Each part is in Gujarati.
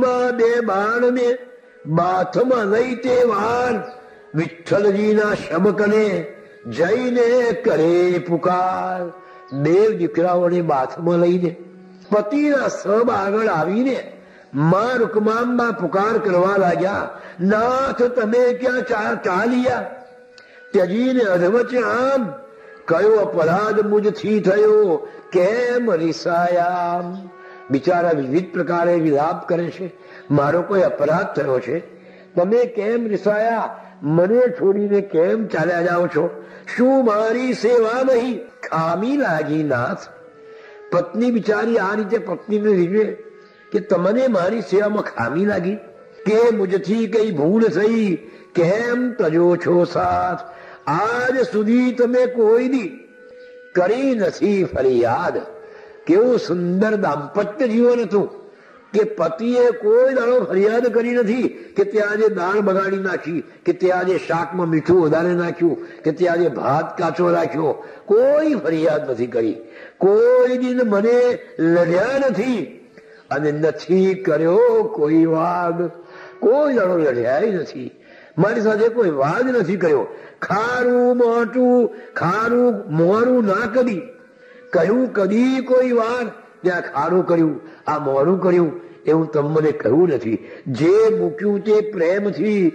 હાથમાં બે બાણ ને બાથમાં લઈ તે વાર વિઠ્ઠલજીના શબકને જઈને કરે પુકાર. દેવ દીકરાઓને બાથમાં લઈને પતિના સબ આગળ આવીને માં રૂકમાંબા પુકાર કરવા લાગ્યા. નાથ તમે ક્યાં ચાલ્યા? ત્યજીને અધવચે આમ કયો અપરાધ મુજથી થયો, કેમ રિસાયા? બિચારા વિવિધ પ્રકારે વિલાપ કરે છે. મારો કોઈ અપરાધ થયો છે? તમે કેમ રિસાયા? મને છોડીને કેમ ચાલ્યા જાઓ છો? શું મારી સેવા નહીં ખામી લાગી નાથ? પત્ની બિચારી આ રીતે પત્નીને રીઝવે કે તમને મારી સેવામાં ખામી લાગી કે મુજથી કઈ ભૂલ થઈ, કેમ તજો છો સાથ? આજ સુધી તમે કોઈ દી કરી નથી ફરિયાદ. કેવું સુંદર દાંપત્ય જીવન હતું કે પતિએ કોઈ દાડો ફરિયાદ કરી નથી કે તે આજે દાળ બગાડી નાખી, કે તે આજે શાકમાં મીઠું વધારે નાખ્યું, કે તે આજે ભાત કાચો રાખ્યો. કોઈ ફરિયાદ નથી કરી. કોઈ દિન મને લડ્યા નથી અને નથી કર્યો કોઈ વાદ. કોઈ દાડો લડ્યા નથી, મારી સાથે કોઈ વાદ નથી કર્યો. ખારું મોટું ખારું મોરું ના કદી કહ્યું, કદી કોઈ વાર ત્યાં ખારું કર્યું આ મોરું કર્યું એવું તમને કહ્યું નથી. જે મૂક્યું તે પ્રેમથી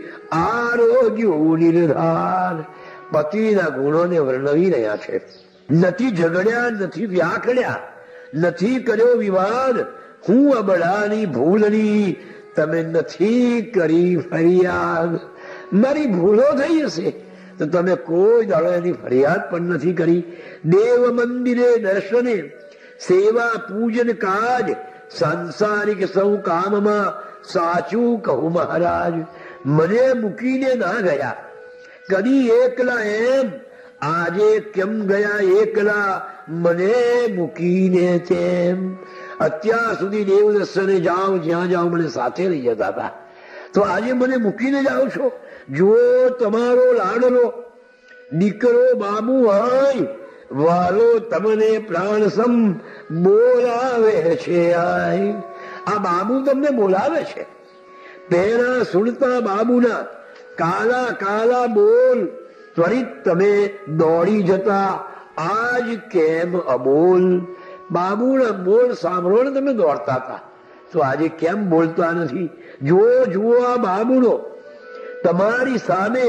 આરોગ્યું નિર્ધાર. પતિના ગુણોને વર્ણવી રહ્યા છે. નથી ઝઘડ્યા, નથી વ્યાકડ્યા, નથી કર્યો વિવાદ. હું અબળાની ભૂલની તમે નથી કરી ફરિયાદ. મારી ભૂલો થઈ હશે તો તમે કોઈ દાડો એની ફરિયાદ પણ નથી કરી. દેવ મંદિરે દર્શને સેવા પૂજન કાજ સાંસારિક સૌ કામમાં સાચું કહું મહારાજ. મને મૂકીને ના ગયા કદી એકલા, એમ આજે કેમ ગયા એકલા મને મૂકીને તેમ. અત્યાર સુધી દેવ દર્શને જાઓ, જ્યાં જાઓ મને સાથે લઈ જતા હતા, તો આજે મને મૂકીને જાઓ છો? જો તમારો લાડલો દીકરો બાબુ હોય વાલો તમને પ્રાણસમ બોલાવે છે. આ બાબુ તમને બોલાવે છે. પહેલા સુણતા બાબુના કાલા કાલા બોલ ત્વરિત તમે દોડી જતા, આજ કેમ અબોલ? બાબુના બોલ સાંભળો ને તમે દોડતા હતા, તો આજે કેમ બોલતા નથી? જુઓ આ બાબુનો તમારી સામે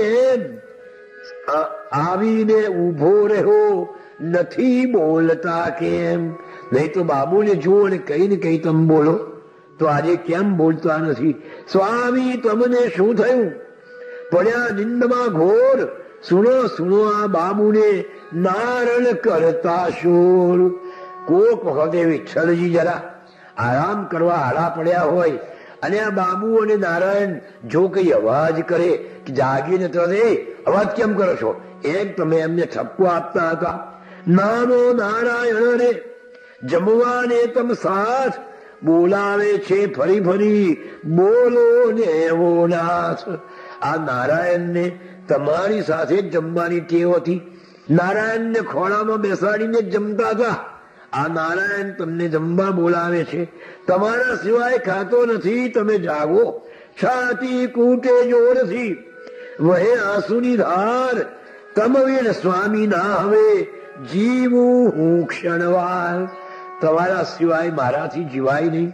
આવીને ઉભો રહ્યો, નથી બોલતા કેમ? નહીં તો બાબુને જુઓ ને કઈ તમે બોલો, તો આજે કેમ બોલતા નથી? સ્વામી તમને શું થયું? પડ્યા નિંદમાં ઘોર. સુનો આ બાબુને નારણ કરતા શોર. કોક વખતે વિઠ્ઠલજી જરા આરામ કરવા આડા પડ્યા હોય અને આ બાબુ અને નારાયણ જો કઈ અવાજ કરે કે જાગીને તરત અવાજ કેમ કરો છો એમ તમે એમને ઠપકો આપતા હતા. નાનો નારાયણ રે જમવાને તમ સાથ બોલાવે છે ફરી ફરી, બોલો ને એવો નાથ. આ નારાયણને તમારી સાથે જ જમવાની ટેવ હતી. નારાયણને ખોળામાં બેસાડીને જમતા હતા. આ નારાયણ તમને જમવા બોલાવે છે, તમારા સિવાય ખાતો નથી. તમે જાગો, છાતી કૂટે જોરથી, વહે આંસુની ધાર. તમવીર સ્વામી ના હવે જીવું હું ક્ષણવાર. તમારા સિવાય મારાથી જીવાય નહીં.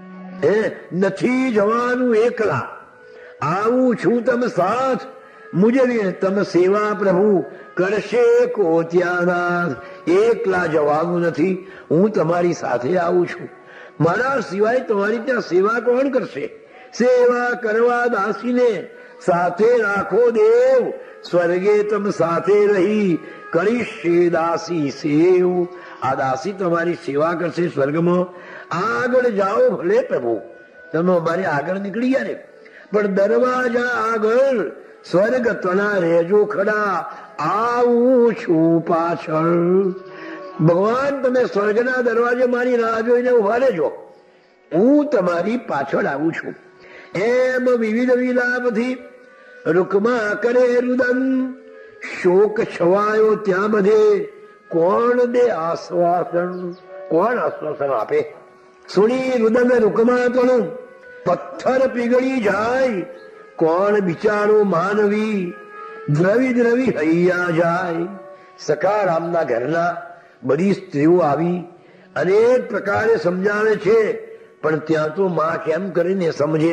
નથી જવાનું એકલા, આવું છું તમ સાથ. મુજે તમ સેવા પ્રભુ કરશે કોત્યાનાથ. એકલા જવાનું નથી, હું તમારી સાથે આવું છું. મારા સિવાય તમારી ત્યાં સેવા કોણ કરશે? સેવા કરવા દાસીને સાથે રાખો દેવ. સ્વર્ગે તમ સાથે રહી કરીશે દાસી સેવ. આ દાસી તમારી સેવા કરશે સ્વર્ગમાં. આગળ જાઓ ભલે પ્રભુ, તમે અમારે આગળ નીકળી ગયા ને, પણ દરવાજા આગળ સ્વર્ગ તણા રહેજો ખડા, આવું છું પાછળ. ભગવાન તમે સ્વર્ગના દરવાજે મારી રાહ જોઈને ઉભા રહેજો, હું તમારી પાછળ આવું છું. એમ વિવિધ વિલાપથી રૂકમાં કરે રુદન. શોક છવાયો ત્યાં બધે, કોણ દે આશ્વાસન? કોણ આશ્વાસન આપે? સુણી રુદન રૂકમાં તણું પથ્થર પીગળી જાય, કોણ બિચારો માનવી, દ્રવી દ્રવી હૈયા જાય. સખારામના ઘરના બધી સ્ત્રીઓ આવી અનેક પ્રકારે સમજાવે છે, પણ ત્યાં તો માં કેમ કરીને સમજે.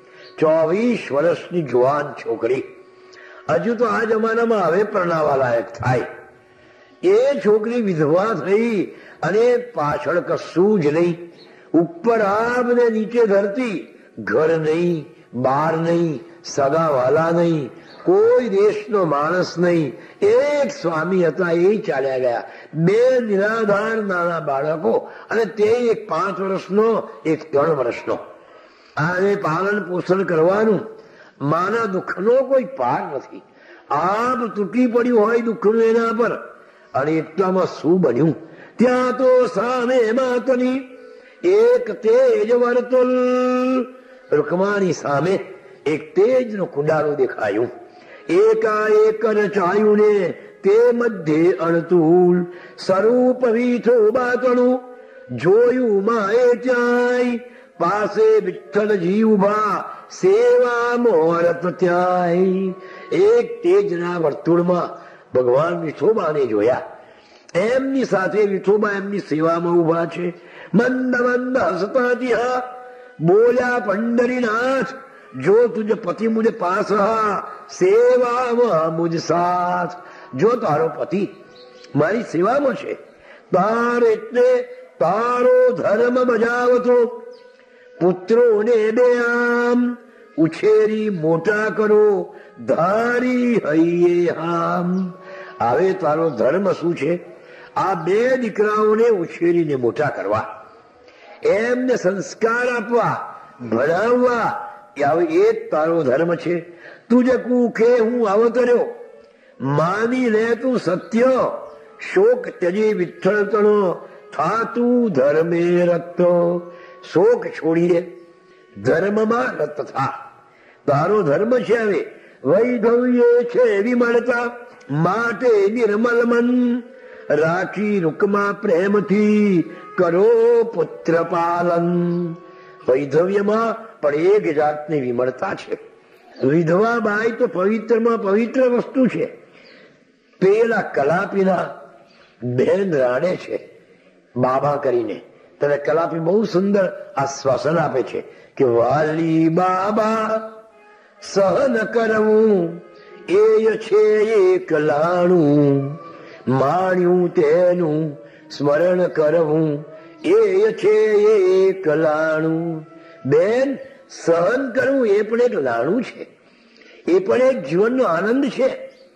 24 વર્ષની જુવાન છોકરી, હજુ તો આ જમાનામાં હવે પરણાવા લાયક થાય, એ છોકરી વિધવા થઈ અને પાછળ કશું જ નહીં, ઉપર આબ ને નીચે ધરતી, ઘર નહીં, બાર નહીં, સગાવાલા નહીં, કોઈ દેશનો માણસ નહીં, એક સ્વામી હતા એ ચાલ્યા ગયા, 2 નિરાધાર નાના બાળકો, અને તે એક 5 વર્ષનો એક 3 વર્ષનો. આને પાલન પોષણ કરવાનું, માના દુઃખનો કોઈ પાર નથી. આપ તૂટી પડ્યું હોય દુઃખનું એના પર, અને એટલામાં શું બન્યું, ત્યાં તો સામે માતની એક તેજ વર્તુલ, રૂકમાની સામે એક તેજનું કુંડાળું દેખાયું. એકાએક રચાયું ને તે મધ્યે અણતુલ, સ્વરૂપ વીઠો બાતણું, જોયું માએ ત્યાંય, પાસે વિઠ્ઠલજી ઉભા, સેવા મોરત ત્યાંય. એક તેજના વર્તુળમાં ભગવાન વિઠોબાને જોયા, એમની સાથે વિઠોબા એમની સેવામાં ઉભા છે. મંદ મંદ હસતા ત્યાં બોલ્યા પંડરીનાથ, જો તુજ પતિ મુझ પાસ હા, સેવામાં મુझ સાથ. જો તારો પતિ મારી સેવામાં છે, તાર એટલે તારો ધર્મ બજાવતો, પુત્રોને 2 આમ ઉછેરી મોટા કરો, ધારી હૈયે હામ. હવે તારો ધર્મ શું છે? આ 2 દીકરાઓને ઉછેરીને મોટા કરવા, એમને સંસ્કાર આપવા, ભણાવવા, એ જ તારો ધર્મ છે. તુજ કુખે હું અવતર્યો, માની લે તું સત્ય, શોક ત્યજી વિઠ્ઠલ તણો, થાતું ધર્મે રત. શોક છોડી દે, ધર્મમાં રત થા. તારો ધર્મ છે હવે વૈધવ્ય છે વિમળતા, માટે નિર્મલ મન રાખી રૂકમાં પ્રેમથી, કરો પુત્ર પાલન. વૈધવ્યમાં પણ એક જાતની વિમળતા છે. વિધવા બાઈ તો પવિત્રમાં પવિત્ર વસ્તુ છે. પેલા કલાપીના બેન રાણે છે, બાબા કરીને, તને કલાપી બહુ સુંદર આશ્વાસન આપે છે કે વાલી બાબા સહન કરવું, એ છે એક લાણું, માણ્યું તેનું સ્મરણ કરવું, એ છે એક લાણું. બેન, સહન કરવું એ પણ એક લાણું છે, એ પણ એક જીવનનો આનંદ છે.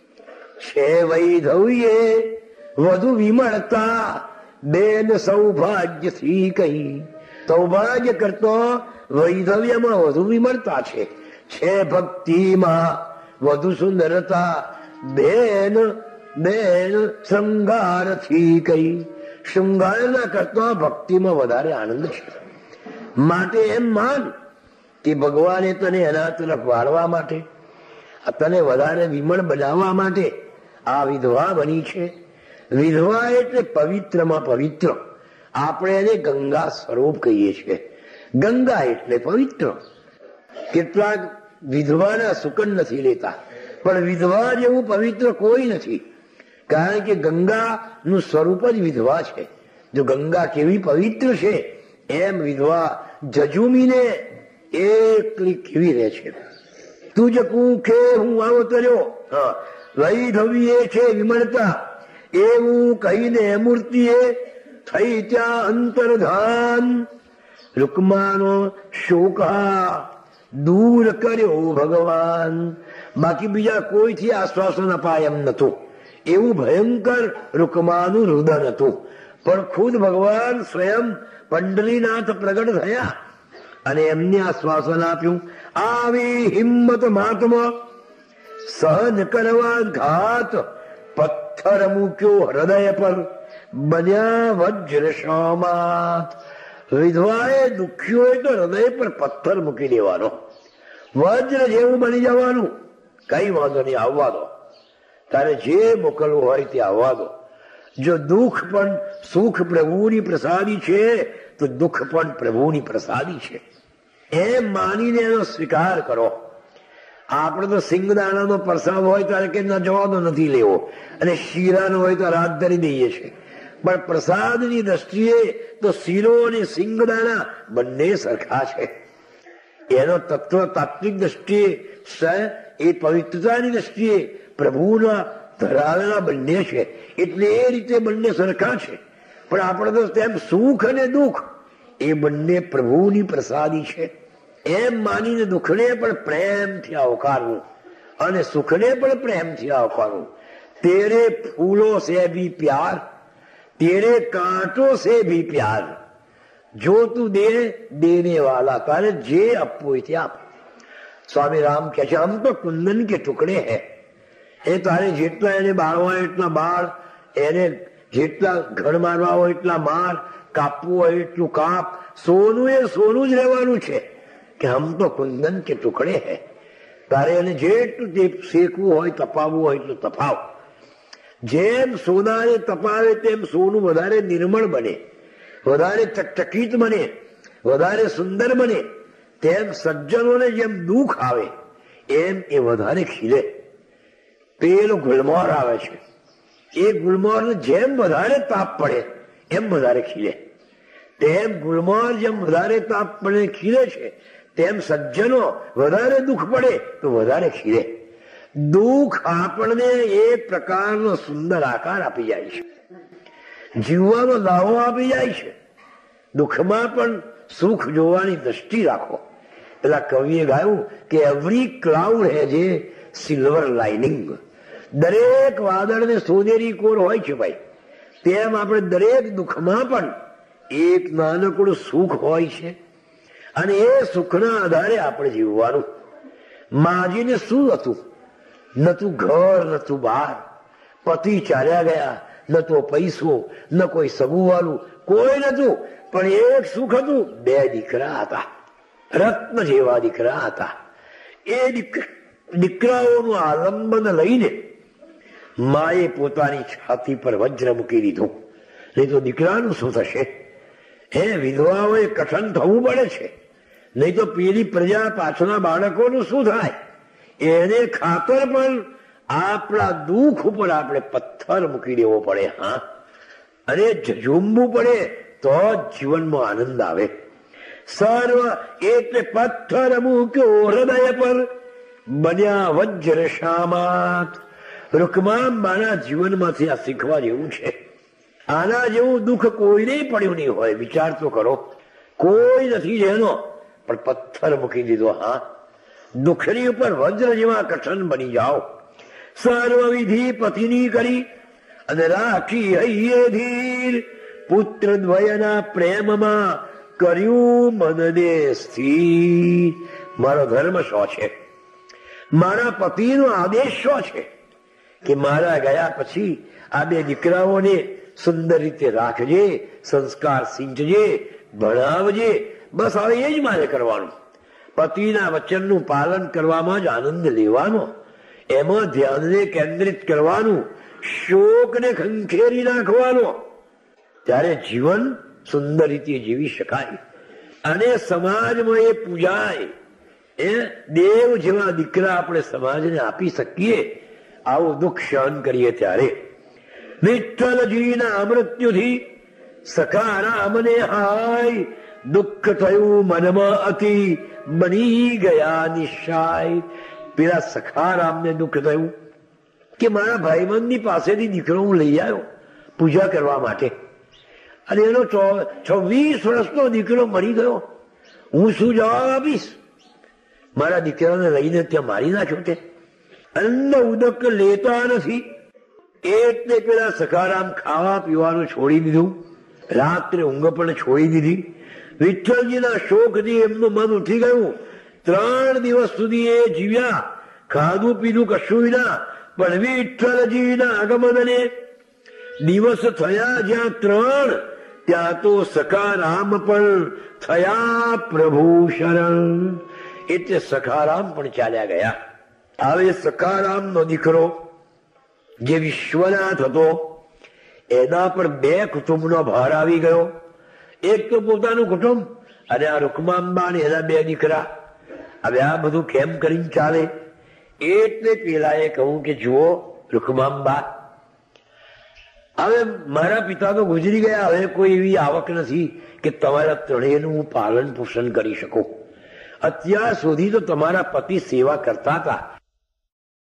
વૈધવ્ય વધુ વિમળતા, બેન સૌભાગ્યથી કઈ. સૌભાગ્ય કરતો વૈધવ્યમાં વધુ વિમળતા છે ભક્તિમાં વધુ સુંદરતા, બેન બેન શૃંગારથી કઈ. શૃંગારના કરતા ભક્તિમાં વધારે આનંદ છે. માટે એમ માન કે ભગવાને તને એના તરફ વાળવા માટે, તને વધારે વિમળ બનાવવા માટે આ વિધવા બની છે. વિધવા એટલે પવિત્રમાં પવિત્ર. આપણે એને ગંગા સ્વરૂપ કહીએ છીએ. ગંગા એટલે પવિત્ર. કેટલાક વિધવાના સુકન નથી લેતા, પણ વિધવા જેવું પવિત્ર કોઈ નથી, કારણ કે ગંગાનું સ્વરૂપ જ વિધવા છે. જો ગંગા કેવી પવિત્ર છે, એમ વિધવા જજુમીને એકલી કેવી રહે છે. તુજ કુખે હું અવતર્યો, વૈધવ્ય છે વિમળતા, એવું કહીને મૂર્તિએ થઈ ત્યાં અંતર્ધાન. રૂકમાનો શોકા દૂર કર્યો ભગવાન. બાકી બીજા કોઈથી આશ્વાસન અપાય એમ નતું. એવું ભયંકર રૂકમાનું રુદન હતું. પણ ખુદ ભગવાન સ્વયં પંડરીનાથ પ્રગટ થયા અને એમને આશ્વાસન આપ્યું, આવી હિંમત મહાત્મા સહન કરવા ઘાત, પથ્થર મૂક્યો હૃદય પર, બન્યા વજ્ર શોમાત. વિધવાએ દુખ્યો તો હૃદય પર પથ્થર મૂકી દેવાનો, વજ્ર જેવું બની જવાનું. કઈ વાંધો નહીં, આવવા દો, તારે જે મોકલવું હોય તે આવવા દો. જો દુઃખ પણ સુખ પ્રભુની પ્રસાદી છે, તો દુઃખ પણ પ્રભુની પ્રસાદી છે. એમ માનીને એનો સ્વીકાર કરો. આપણે તો સિંગદાણાનો પ્રસાદ હોય ત્યારે કે ના જવાનો નથી લેવો, અને શીરાનો હોય તો રાત ધરી દઈએ છીએ. પણ પ્રસાદની દ્રષ્ટિએ તો શીરો અને સિંગદાણા બંને સરખા છે. એનો તત્વ તાત્વિક દ્રષ્ટિએ, એ પવિત્રતાની દ્રષ્ટિએ પ્રભુના ધરાવેલા બંને છે, એટલે એ રીતે બંને સરખા છે. પણ આપણે તો તેમ સુખ અને દુઃખ એ બંને પ્રભુની પ્રસાદી છે એમ માનીને દુઃખને પણ પ્રેમથી આવકારવું અને સુખને પણ પ્રેમથી આવકારવું. તેરે ફૂલો સે ભી પ્યાર, તેરે કાંટો સે ભી પ્યાર, જો તું દે દેને વાલા, તારે જે આપવું હોય તે આપ. સ્વામી રામ કહે છે હમ તો કુંદન કે ટુકડે હૈ, એ તારે જેટલા એને બાળવા એટલા બાળ, એને જેટલા ઘર મારવા હોય એટલા માર, કાપવું હોય એટલું કાપ. સોનું એ સોનું જ રહેવાનું છે કે હમ તો કુંદન કે ટુકડે હૈ. તારે એને જેટલું શેકવું હોય, તપાવવું હોય એટલું તપાવ. જેમ સોનાને તપાવે તેમ સોનું વધારે નિર્મળ બને, વધારે ચકચકિત બને, વધારે સુંદર બને. તેમ સજ્જનોને જેમ દુઃખ આવે એમ એ વધારે ખીલે. પેલો ગુલમોહર આવે છે, એ ગુલમોહરને જેમ વધારે તાપ પડે એમ વધારે ખીલે. તેમ ગુલમોહર જેમ વધારે તાપ પડે ખીલે છે, તેમ સજ્જનો વધારે દુઃખ પડે તો વધારે ખીલે. દુઃખ આપણને એક પ્રકારનો સુંદર આકાર આપી જાય છે, જીવવાનો લાવો આપી જાય છે. દુઃખમાં પણ સુખ જોવાની દ્રષ્ટિ રાખો. પેલા કવિએ ગાયું કે every cloud has a silver lining. દરેક વાદળને સોનેરી કોર હોય છે ભાઈ, તેમ આપણે દરેક દુઃખમાં પણ એક નાનકડું સુખ હોય છે, અને એ સુખના આધારે આપણે જીવવાનું. માજીને શું હતું? નતું ઘર, નતું બાર, પતિ ચાલ્યા ગયા, ન તો પૈસો, ન કોઈ સબુવાલું, કોઈ નતું. પણ એક સુખ હતું, 2 દીકરા હતા, રત્ન જેવા દીકરા હતા. એ દીકરાઓનું આલંબન લઈને માએ પોતાની છાતી પર વજ્ર મૂકી દીધું. નહીં તો દીકરાનું શું થશે? એ વિધવાઓએ કઠણ થવું પડે છે, નહીં તો પેલી પ્રજા પાછળના બાળકોનું શું થાય? એને ખાતર પણ આપણા દુઃખ ઉપર આપણે પથ્થર મૂકી દેવો પડે. હા, અને ઝૂમવું પડે તો જીવનમાં આનંદ આવે. સર્વ એટલે પથ્થર મૂક્યો હૃદય પર, બન્યા વજ્ર શામાત. રૂકમામ્બાના જીવનમાંથી આ શીખવા જેવું છે. આના જેવું દુઃખ કોઈને પડ્યું નહીં હોય. વિચાર તો કરો, કોઈ નથી જેનો પણ પથ્થર મૂકી દીધો. હા, દુઃખની ઉપર વજ્ર જેવા કઠણ બની જાઓ. સર્વ વિધિ પતિની કરી અને રાખી હૈયે ધીર, પુત્ર દ્વયના પ્રેમમાં કર્યું મનને સ્થિર. મારો ધર્મ શું છે? મારા પતિનો આદેશ શું છે કે મારા ગયા પછી આ 2 દીકરાઓને સુંદર રીતે રાખજે, સંસ્કાર સિંચજે, ભણાવજે. બસ હવે એ જ મારે કરવાનું. પતિના વચનનું પાલન કરવામાં જ આનંદ લેવાનો, એમાં ધ્યાનને કેન્દ્રિત કરવાનું, શોકને ખંખેરી નાખવાનો. ત્યારે જીવન સુંદર રીતે જીવી શકાય અને સમાજમાં એ પૂજાય. એ દેવ જેવા દીકરા આપણે સમાજને આપી શકીએ. આવું દુઃખ સહન કરીએ ત્યારે વિઠ્ઠલજીના મૃત્યુથી સખારામને હાય, દુઃખ થયું મનમાં અતિ, બની ગયા નિશાય. પેલા સખારામને દુઃખ થયું કે મારા ભાઈબંધની પાસેથી દીકરો હું લઈ આવ્યો પૂજા કરવા માટે, અને એનો 26 વર્ષનો દીકરો મરી ગયો. હું શું જવાબ આપીશ? મારા દીકરાને લઈને ત્યાં મારી નાખ્યો. તે અન્ન ઉદક લેતા નથી, એટલે પેલા સખારામ ખાવા પીવાનું છોડી દીધું, રાત્રે ઊંઘ પણ છોડી દીધી. વિઠ્ઠલજીના શોકથી એમનું મન ઉઠી ગયું. 3 દિવસ સુધી એ જીવ્યા, ખાધું પીધું કશું વિના. પણ વિઠ્ઠલજીના આગમનને દિવસ થયા જ્યાં 3, ત્યાં તો સખારામ પણ થયા પ્રભુ શરણ. એટલે સખારામ પણ ચાલ્યા ગયા. હવે સખારામનો દીકરો જે વિશ્વનાથ હતો, એના પર 2 કુટુંબનો ભાર આવી ગયો. એક તો પોતાનું કુટુંબ અને આ રૂકમાંબા ને એના 2 દીકરા, હવે આ બધું કેમ કરીને ચાલે? એટલે પેલાએ કહું કે જુઓ રૂકમાંબા, હવે મારા પિતા તો ગુજરી ગયા, હવે કોઈ એવી આવક નથી કે તમારા ત્રણેયનું હું પાલન પોષણ કરી શકું. અત્યાર સુધી તો તમારા પતિ સેવા કરતા હતા,